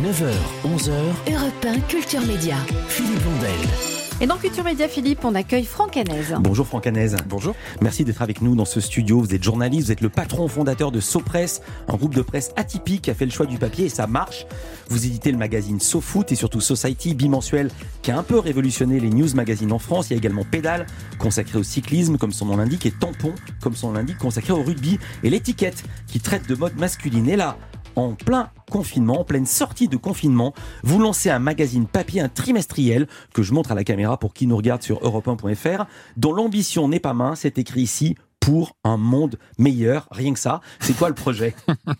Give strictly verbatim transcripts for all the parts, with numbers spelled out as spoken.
neuf heures, onze heures, Europe un Culture Média. Philippe Blondel. Et dans Culture Média, Philippe, on accueille Franck Hanez. Bonjour Franck Hanez. Bonjour. Merci d'être avec nous dans ce studio. Vous êtes journaliste, vous êtes le patron fondateur de SoPress, un groupe de presse atypique qui a fait le choix du papier et ça marche. Vous éditez le magazine SoFoot et surtout Society, bimensuel, qui a un peu révolutionné les news magazines en France. Il y a également Pédale, consacré au cyclisme, comme son nom l'indique, et Tampon, comme son nom l'indique, consacré au rugby. Et l'Étiquette, qui traite de mode masculine. Et là, en plein confinement, en pleine sortie de confinement, vous lancez un magazine papier, un trimestriel, que je montre à la caméra pour qui nous regarde sur europe un point f r, dont l'ambition n'est pas mince, c'est écrit ici, pour un monde meilleur, rien que ça. C'est quoi le projet ?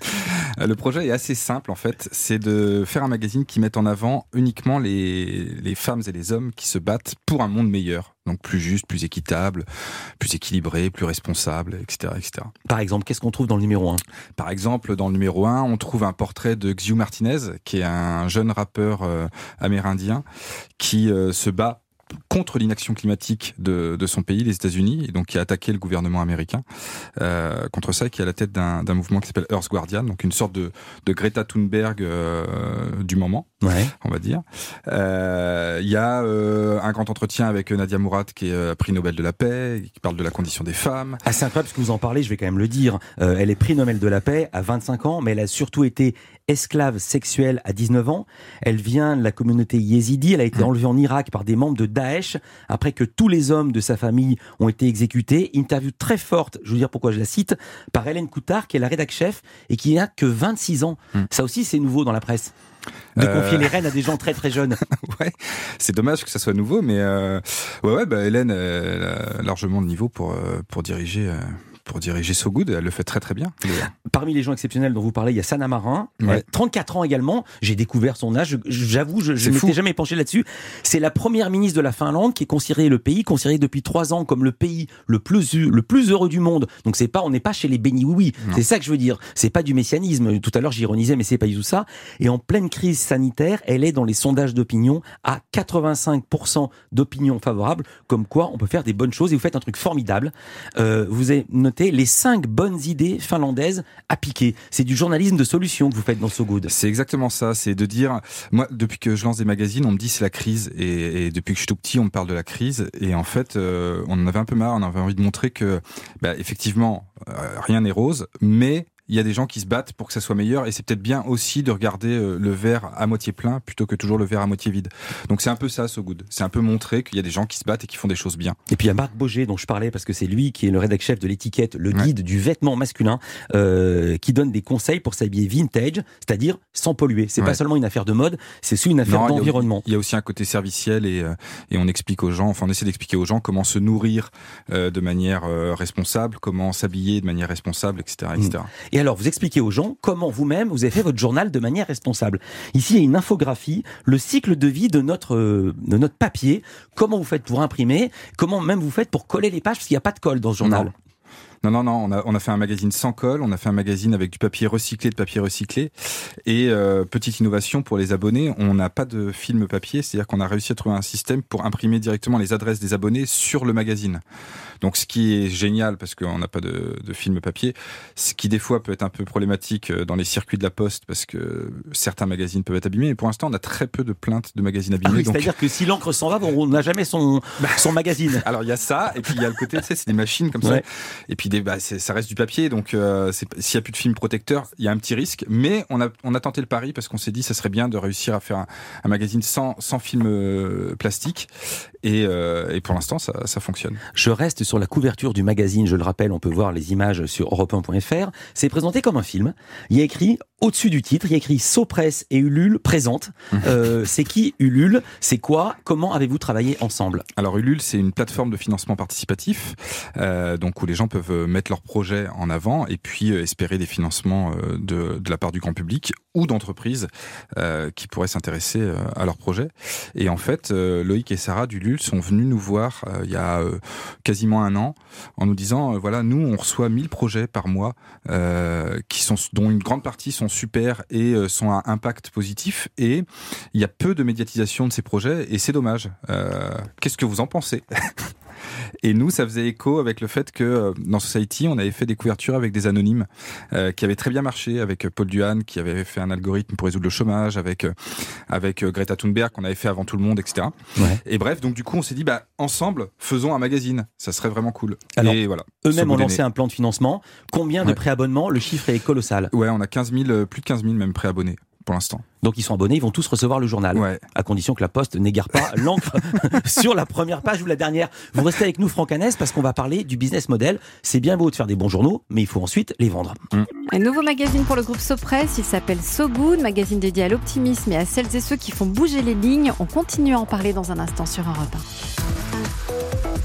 Le projet est assez simple en fait, c'est de faire un magazine qui mette en avant uniquement les, les femmes et les hommes qui se battent pour un monde meilleur. Donc plus juste, plus équitable, plus équilibré, plus responsable, et cetera, et cetera. Par exemple, qu'est-ce qu'on trouve dans le numéro un ? Par exemple, dans le numéro un, on trouve un portrait de Xiu Martinez, qui est un jeune rappeur euh, amérindien qui euh, se bat contre l'inaction climatique de, de son pays, les États-Unis, et donc qui a attaqué le gouvernement américain euh, contre ça, et qui est à la tête d'un, d'un mouvement qui s'appelle Earth Guardian, donc une sorte de, de Greta Thunberg euh, du moment, ouais. on va dire. Il euh, y a euh, un grand entretien avec Nadia Mourad, qui est euh, prix Nobel de la paix, qui parle de la condition des femmes. Ah, c'est incroyable parce que vous en parlez, je vais quand même le dire. Euh, elle est prix Nobel de la paix à vingt-cinq ans, mais elle a surtout été esclave sexuelle à dix-neuf ans. Elle vient de la communauté yézidi. Elle a été mmh. enlevée en Irak par des membres de Daesh après que tous les hommes de sa famille ont été exécutés. Interview très forte, je veux dire pourquoi je la cite, par Hélène Coutard, qui est la rédac chef et qui n'a que vingt-six ans. Mmh. Ça aussi, c'est nouveau dans la presse. De euh... confier les rênes à des gens très très jeunes. Ouais, c'est dommage que ça soit nouveau, mais euh... ouais, ouais, bah Hélène, elle a largement le niveau pour euh, pour diriger. Euh... pour diriger So Good, elle le fait très très bien. Parmi les gens exceptionnels dont vous parlez, il y a Sanna Marin, ouais. euh, trente-quatre ans également, j'ai découvert son âge, j'avoue, je ne m'étais jamais penché là-dessus. C'est la première ministre de la Finlande qui est considérée le pays, considéré depuis trois ans comme le pays le plus, le plus heureux du monde. Donc c'est pas, on n'est pas chez les bénis oui-oui, c'est ça que je veux dire. C'est pas du messianisme, tout à l'heure j'ironisais, mais c'est pas du tout ça. Et en pleine crise sanitaire, elle est dans les sondages d'opinion à quatre-vingt-cinq pour cent d'opinion favorable, comme quoi on peut faire des bonnes choses et vous faites un truc formidable. Euh, vous avez noté les cinq bonnes idées finlandaises à piquer. C'est du journalisme de solution que vous faites dans So Good. C'est exactement ça, c'est de dire, moi depuis que je lance des magazines, on me dit c'est la crise, et, et depuis que je suis tout petit, on me parle de la crise, et en fait, euh, on en avait un peu marre, on avait envie de montrer que, bah, effectivement, euh, rien n'est rose, mais il y a des gens qui se battent pour que ça soit meilleur, et c'est peut-être bien aussi de regarder le verre à moitié plein plutôt que toujours le verre à moitié vide. Donc c'est un peu ça, So Good. C'est un peu montrer qu'il y a des gens qui se battent et qui font des choses bien. Et puis il y a Marc Boger dont je parlais parce que c'est lui qui est le rédac chef de l'Étiquette, le guide ouais. du vêtement masculin, euh, qui donne des conseils pour s'habiller vintage, c'est-à-dire sans polluer. C'est ouais. pas seulement une affaire de mode, c'est aussi une affaire non, d'environnement. Il y, y a aussi un côté serviciel et, euh, et on explique aux gens, enfin on essaie d'expliquer aux gens comment se nourrir euh, de manière euh, responsable, comment s'habiller de manière responsable, et cetera, et cetera. Mmh. Et alors vous expliquez aux gens comment vous-même vous avez fait votre journal de manière responsable. Ici il y a une infographie, le cycle de vie de notre euh, de notre papier, comment vous faites pour imprimer, comment même vous faites pour coller les pages parce qu'il n'y a pas de colle dans ce journal. Non. Non, non, non, on a, on a fait un magazine sans colle, on a fait un magazine avec du papier recyclé, de papier recyclé. Et euh, petite innovation pour les abonnés, on n'a pas de film papier, c'est-à-dire qu'on a réussi à trouver un système pour imprimer directement les adresses des abonnés sur le magazine. Donc ce qui est génial, parce qu'on n'a pas de, de film papier, ce qui des fois peut être un peu problématique dans les circuits de la poste, parce que certains magazines peuvent être abîmés, mais pour l'instant on a très peu de plaintes de magazines abîmés. Ah oui, donc... C'est-à-dire que si l'encre s'en va, on n'a jamais son, son magazine. Alors il y a ça, et puis il y a le côté, tu sais, c'est des machines comme ouais. ça, et puis des, bah, c'est, ça reste du papier, donc euh, c'est, s'il n'y a plus de film protecteur, il y a un petit risque, mais on a, on a tenté le pari, parce qu'on s'est dit ça serait bien de réussir à faire un, un magazine sans, sans film euh, plastique, et, euh, et pour l'instant ça, ça fonctionne. Je reste sur la couverture du magazine, je le rappelle, on peut voir les images sur europe un point f r. C'est présenté comme un film. Il y a écrit, au-dessus du titre, il y a écrit SoPress et Ulule présentent. Euh, c'est qui Ulule ? C'est quoi ? Comment avez-vous travaillé ensemble ? Alors Ulule, c'est une plateforme de financement participatif, euh, donc où les gens peuvent mettre leurs projets en avant et puis euh, espérer des financements euh, de, de la part du grand public ou d'entreprises euh, qui pourraient s'intéresser euh, à leur projet. Et en fait, euh, Loïc et Sarah d'Ulule sont venus nous voir euh, il y a euh, quasiment un an en nous disant, euh, voilà, nous on reçoit mille projets par mois euh, qui sont, dont une grande partie sont super et euh, sont à impact positif, et il y a peu de médiatisation de ces projets et c'est dommage. Euh, qu'est-ce que vous en pensez ? Et nous, ça faisait écho avec le fait que euh, dans Society, on avait fait des couvertures avec des anonymes euh, qui avaient très bien marché, avec Paul Duhan qui avait fait un algorithme pour résoudre le chômage, avec euh, avec euh, Greta Thunberg qu'on avait fait avant tout le monde, et cetera. Ouais. Et bref, donc du coup, on s'est dit, bah ensemble, faisons un magazine. Ça serait vraiment cool. Alors, et voilà. Eux-mêmes ont So Good lancé est né. un plan de financement. Combien de Ouais. préabonnements? Le chiffre est colossal. Ouais, on a quinze mille, euh, plus de quinze mille même préabonnés pour l'instant. Donc ils sont abonnés, ils vont tous recevoir le journal. Ouais. À condition que la Poste n'égare pas l'encre sur la première page ou la dernière. Vous restez avec nous, Franck Hanès, parce qu'on va parler du business model. C'est bien beau de faire des bons journaux, mais il faut ensuite les vendre. Un nouveau magazine pour le groupe Sopress, il s'appelle So Good, magazine dédié à l'optimisme et à celles et ceux qui font bouger les lignes. On continue à en parler dans un instant sur Europe un.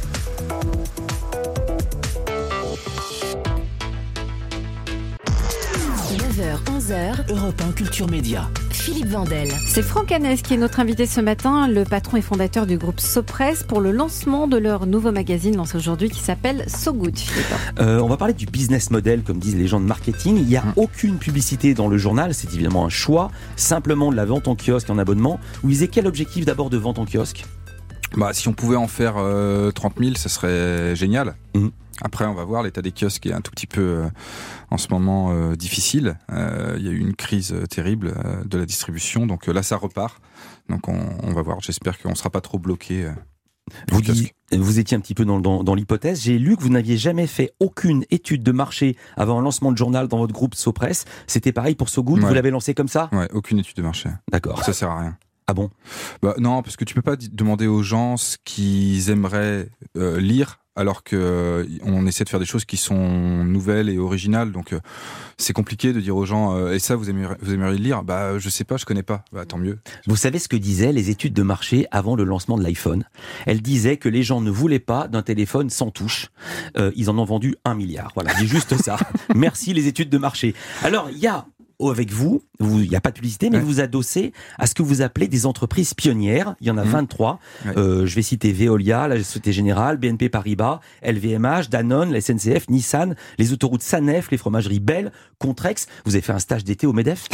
neuf heures, onze heures, Europe un Culture Média. Philippe Vandel. C'est Franck Hanès qui est notre invité ce matin, le patron et fondateur du groupe Sopress, pour le lancement de leur nouveau magazine lancé aujourd'hui qui s'appelle So Good, Philippe. Euh, on va parler du business model, comme disent les gens de marketing. Il n'y a aucune publicité dans le journal, c'est évidemment un choix, simplement de la vente en kiosque et en abonnement. Vous visez quel objectif d'abord de vente en kiosque? Bah, si on pouvait en faire euh, trente mille, ça serait génial. Mmh. Après, on va voir, l'état des kiosques est un tout petit peu, euh, en ce moment, euh, difficile. Euh, il y a eu une crise euh, terrible euh, de la distribution, donc euh, là, ça repart. Donc, on, on va voir. J'espère qu'on ne sera pas trop bloqué. Euh, Vous, dis, vous étiez un petit peu dans, dans, dans l'hypothèse. J'ai lu que vous n'aviez jamais fait aucune étude de marché avant un lancement de journal dans votre groupe Sopress. C'était pareil pour So Good, Ouais. vous l'avez lancé comme ça? Ouais, aucune étude de marché. D'accord. Ça sert à rien. Ah bon? Bah, non, parce que tu peux pas d- demander aux gens ce qu'ils aimeraient euh, lire, alors que euh, on essaie de faire des choses qui sont nouvelles et originales. Donc euh, c'est compliqué de dire aux gens euh, et ça vous aimeriez, vous aimeriez le lire? Bah je sais pas, je connais pas. Bah tant mieux. Vous savez ce que disaient les études de marché avant le lancement de l'iPhone? Elles disaient que les gens ne voulaient pas d'un téléphone sans touche. Euh, ils en ont vendu un milliard. Voilà, c'est juste ça. Merci les études de marché. Alors, il y a... Oh, avec vous, vous, il n'y a pas de publicité, mais Ouais. vous vous adossez à ce que vous appelez des entreprises pionnières. Il y en a Mmh. vingt-trois. Ouais. Euh, je vais citer Veolia, la Société Générale, B N P Paribas, L V M H, Danone, la S N C F, Nissan, les autoroutes Sanef, les fromageries Bell, Contrex. Vous avez fait un stage d'été au MEDEF?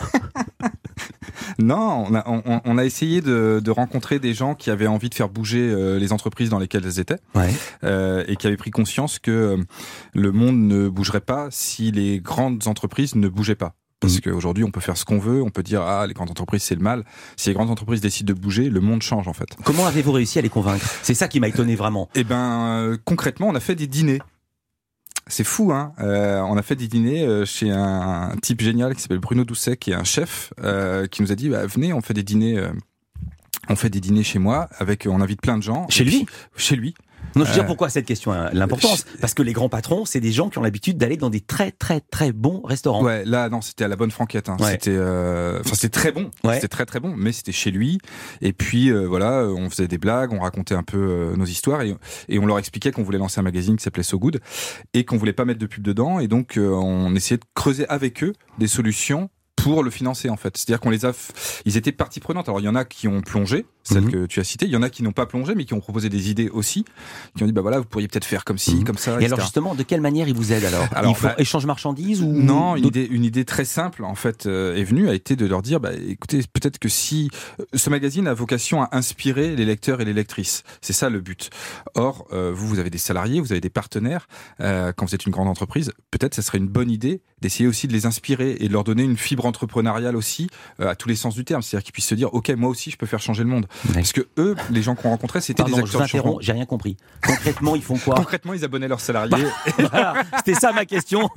Non, on a, on, on a essayé de, de rencontrer des gens qui avaient envie de faire bouger euh, les entreprises dans lesquelles elles étaient Ouais. euh, et qui avaient pris conscience que euh, le monde ne bougerait pas si les grandes entreprises ne bougeaient pas. Parce Mhm. qu'aujourd'hui, on peut faire ce qu'on veut, on peut dire ah les grandes entreprises c'est le mal. Si les grandes entreprises décident de bouger, le monde change en fait. Comment avez-vous réussi à les convaincre? C'est ça qui m'a étonné vraiment. Eh ben euh, concrètement, on a fait des dîners. C'est fou, hein. Euh, on a fait des dîners euh, chez un, un type génial qui s'appelle Bruno Doucet, qui est un chef, euh, qui nous a dit bah, venez, on fait des dîners, euh, on fait des dîners chez moi, avec, on invite plein de gens. Chez Et lui puis, Chez lui. Non, je veux dire Euh, pourquoi cette question a l'importance? Parce que les grands patrons, c'est des gens qui ont l'habitude d'aller dans des très très très bons restaurants. Ouais, là non, c'était à la bonne franquette. Hein. Ouais. C'était, euh, enfin c'était très bon. Ouais. C'était très très bon, mais c'était chez lui. Et puis euh, voilà, on faisait des blagues, on racontait un peu euh, nos histoires et, et on leur expliquait qu'on voulait lancer un magazine qui s'appelait So Good et qu'on voulait pas mettre de pub dedans. Et donc euh, on essayait de creuser avec eux des solutions pour le financer en fait. C'est-à-dire qu'on les a, f- ils étaient partie prenante. Alors il y en a qui ont plongé, celles Mhm. que tu as citées. Il y en a qui n'ont pas plongé, mais qui ont proposé des idées aussi, qui ont dit bah voilà, vous pourriez peut-être faire comme ci, Mhm. comme ça. Et et alors cetera. justement, de quelle manière ils vous aident alors? Alors, Ils font bah, échange marchandises ou Non, une d'autres- idée, une idée très simple en fait euh, est venue, a été de leur dire, bah, écoutez, peut-être que si euh, ce magazine a vocation à inspirer les lecteurs et les lectrices, c'est ça le but. Or, euh, vous, vous avez des salariés, vous avez des partenaires. Euh, quand vous êtes une grande entreprise, peut-être ça serait une bonne idée d'essayer aussi de les inspirer et de leur donner une fibre entrepreneuriale aussi euh, à tous les sens du terme, c'est-à-dire qu'ils puissent se dire, ok, moi aussi, je peux faire changer le monde. Ouais. Parce que eux, les gens qu'on rencontrait, c'était Pardon, des je acteurs vous de changement. interromps, j'ai rien compris. Concrètement, ils font quoi? Concrètement, ils abonnaient leurs salariés. Voilà, c'était ça ma question.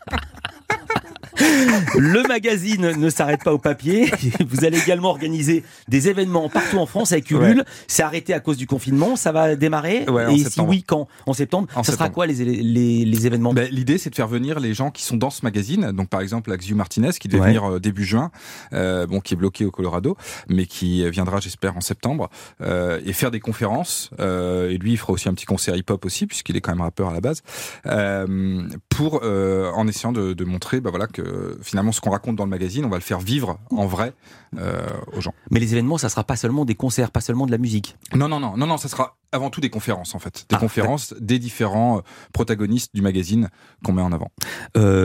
Le magazine ne s'arrête pas au papier. Vous allez également organiser des événements partout en France avec Ulule. Ouais. C'est arrêté à cause du confinement. Ça va démarrer. Ouais, en Et si septembre. oui, quand? En septembre. En ça sera septembre. quoi les, les, les événements? Ben, l'idée, c'est de faire venir les gens qui sont dans ce magazine. Donc, par exemple, Axiu Martinez, qui devait Ouais. venir euh, début juin, euh, bon, qui est bloqué au Colorado, mais qui viendra, j'espère, en septembre, euh, et faire des conférences. Euh, et lui, il fera aussi un petit concert hip-hop aussi, puisqu'il est quand même rappeur à la base, euh, pour, euh, en essayant de, de montrer, bah voilà, que finalement, ce qu'on raconte dans le magazine, on va le faire vivre en vrai euh, aux gens. Mais les événements, ça sera pas seulement des concerts, pas seulement de la musique. Non, non, non, non, non, ça sera avant tout des conférences, en fait, des Ah, conférences des différents euh, protagonistes du magazine qu'on met en avant. Euh,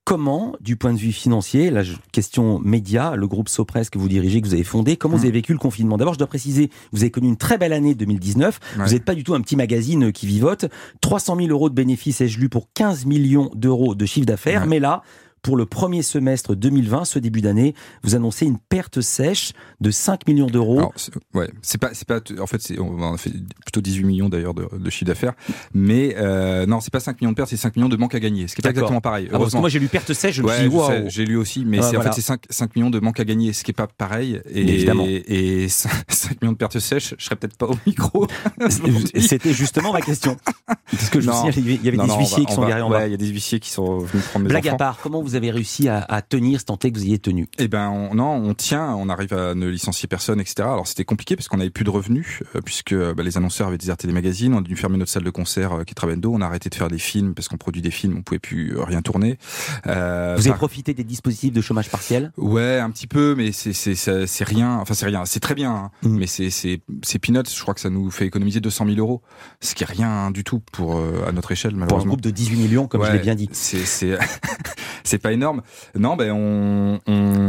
Comment, du point de vue financier, la question média, le groupe Sopress que vous dirigez, que vous avez fondé, comment mmh. vous avez vécu le confinement? D'abord, je dois préciser, vous avez connu une très belle année deux mille dix-neuf. Ouais. Vous n'êtes pas du tout un petit magazine qui vivote. trois cent mille euros de bénéfices, ai-je lu, pour quinze millions d'euros de chiffre d'affaires. Ouais. Mais là, pour le premier semestre deux mille vingt, ce début d'année, vous annoncez une perte sèche de cinq millions d'euros. Alors, c'est, ouais, c'est pas, c'est pas, en fait, c'est, on a fait plutôt dix-huit millions d'ailleurs de, de chiffre d'affaires, mais euh, non, c'est pas cinq millions de pertes, c'est cinq millions de manque à gagner. Ce qui est pas exactement pareil. Ah, parce que moi j'ai lu perte sèche, je me ouais, suis dit, wow. sais, j'ai lu aussi, mais ah, c'est, voilà. en fait, c'est cinq millions de manque à gagner, ce qui est pas pareil. Et, évidemment. Et, et cinq millions de pertes sèches, je serais peut-être pas au micro. C'était justement ma question. Parce que je non, me souviens, il y avait non, des non, huissiers va, qui sont garés en bas. Ouais, il y a des huissiers qui sont venus prendre mes Blague enfants. Blague à part, comment vous avez réussi à, à tenir, tant est que vous ayez tenu? Eh ben, on, non, on tient, on arrive à ne licencier personne, et cetera. Alors c'était compliqué parce qu'on n'avait plus de revenus, euh, puisque bah, les annonceurs avaient déserté les magazines, on a dû fermer notre salle de concert euh, qui est Trabendo, on a arrêté de faire des films parce qu'on produit des films, on pouvait plus euh, rien tourner. Euh, vous avez par... profité des dispositifs de chômage partiel? Ouais, un petit peu, mais c'est c'est c'est, c'est rien. Enfin, c'est rien. C'est très bien, hein, mmh. mais c'est c'est c'est peanuts. Je crois que ça nous fait économiser deux cent mille euros, ce qui est rien du tout pour euh, à notre échelle, malheureusement. Pour un groupe de dix-huit millions, comme ouais, je l'ai bien dit. C'est c'est c'est pas énorme. Non, ben on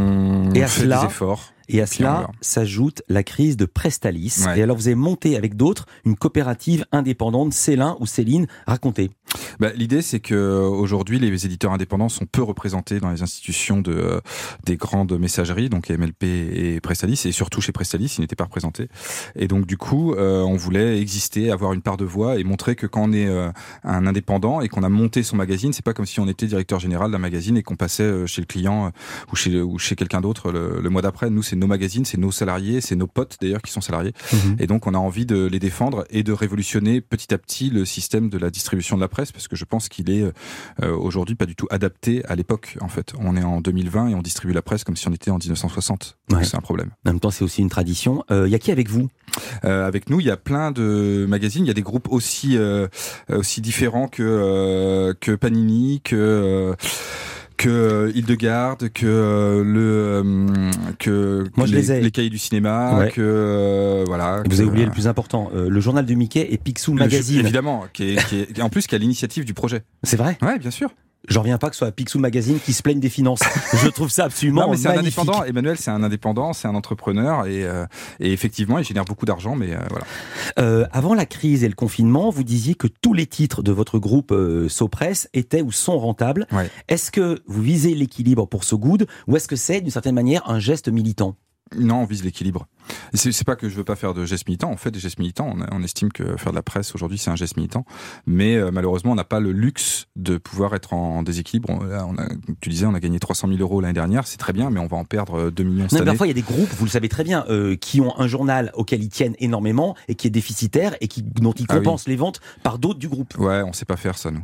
on et à fait cela, des efforts. Et à cela s'ajoute la crise de Prestalis. Ouais. Et alors vous avez monté avec d'autres une coopérative indépendante, Célin ou Céline, racontez. Bah, l'idée, c'est que aujourd'hui, les éditeurs indépendants sont peu représentés dans les institutions de euh, des grandes messageries, donc M L P et Prestalis, et surtout chez Prestalis, ils n'étaient pas représentés. Et donc du coup, euh, on voulait exister, avoir une part de voix et montrer que quand on est euh, un indépendant et qu'on a monté son magazine, c'est pas comme si on était directeur général d'un magazine et qu'on passait euh, chez le client euh, ou chez ou chez quelqu'un d'autre le, le mois d'après. Nous, c'est nos magazines, c'est nos salariés, c'est nos potes d'ailleurs qui sont salariés. Mmh. Et donc, on a envie de les défendre et de révolutionner petit à petit le système de la distribution de la presse, parce que je pense qu'il est euh, aujourd'hui pas du tout adapté à l'époque. En fait, on est en deux mille vingt et on distribue la presse comme si on était en dix-neuf cent soixante. Donc ouais. C'est un problème. En même temps, c'est aussi une tradition. Il euh, y a qui avec vous? euh, Avec nous, il y a plein de magazines. Il y a des groupes aussi euh, aussi différents que euh, que Panini, que euh, que euh, Hildegarde, que euh, le euh, que Moi, je les, les, ai. les cahiers du cinéma, ouais. que euh, voilà. Vous que, avez oublié le plus important, euh, le journal de Mickey et Picsou Magazine. Évidemment, qui est, qui est en plus qui a l'initiative du projet. C'est vrai? Ouais, bien sûr. J'en reviens pas que ce soit Picsou Magazine qui se plaigne des finances. Je trouve ça absolument non, mais c'est magnifique. Un indépendant. Emmanuel, c'est un indépendant, c'est un entrepreneur et, euh, et effectivement, il génère beaucoup d'argent, mais euh, voilà. Euh, avant la crise et le confinement, vous disiez que tous les titres de votre groupe euh, Sopress étaient ou sont rentables. Ouais. Est-ce que vous visez l'équilibre pour So Good ou est-ce que c'est d'une certaine manière un geste militant? Non, on vise l'équilibre. C'est, c'est pas que je veux pas faire de gestes militants. On fait des gestes militants. On, on estime que faire de la presse aujourd'hui, c'est un geste militant. Mais euh, malheureusement, on n'a pas le luxe de pouvoir être en, en déséquilibre. On, là, on a, tu disais, on a gagné trois cent mille euros l'année dernière. C'est très bien, mais on va en perdre deux millions cette année. Parfois, il y a des groupes, vous le savez très bien, euh, qui ont un journal auquel ils tiennent énormément et qui est déficitaire et qui, dont ils compensent ah oui. les ventes par d'autres du groupe. Ouais, on sait pas faire ça, nous.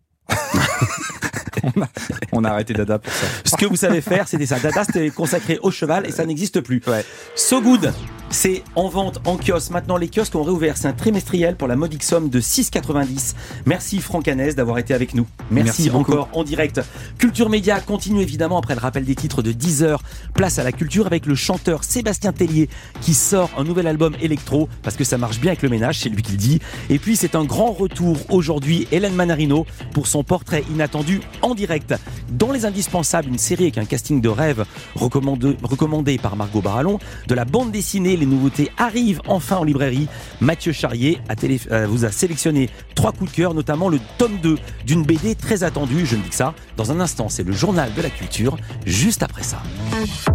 on, a, on a arrêté Dada pour ça. Ce que vous savez faire, c'était ça. Dada, c'était consacré au cheval et ça n'existe plus. Ouais. So Good, c'est en vente en kiosque. Maintenant, les kiosques ont réouvert. C'est un trimestriel pour la modique somme de six euros quatre-vingt-dix. Merci Franck Hanès d'avoir été avec nous. Merci, Merci encore en direct. Culture Média continue évidemment après le rappel des titres de dix heures. Place à la culture avec le chanteur Sébastien Tellier qui sort un nouvel album électro parce que ça marche bien avec le ménage, c'est lui qui le dit. Et puis c'est un grand retour aujourd'hui. Hélène Manarino pour son portrait inattendu en direct. Dans Les Indispensables, une série avec un casting de rêve recommandé, recommandé par Margot Barallon. De la bande dessinée, les nouveautés arrivent enfin en librairie. Mathieu Charrier a télé, euh, vous a sélectionné trois coups de cœur, notamment le tome deux d'une B D très attendue. Je ne dis que ça. Dans un instant, c'est le journal de la culture, juste après ça.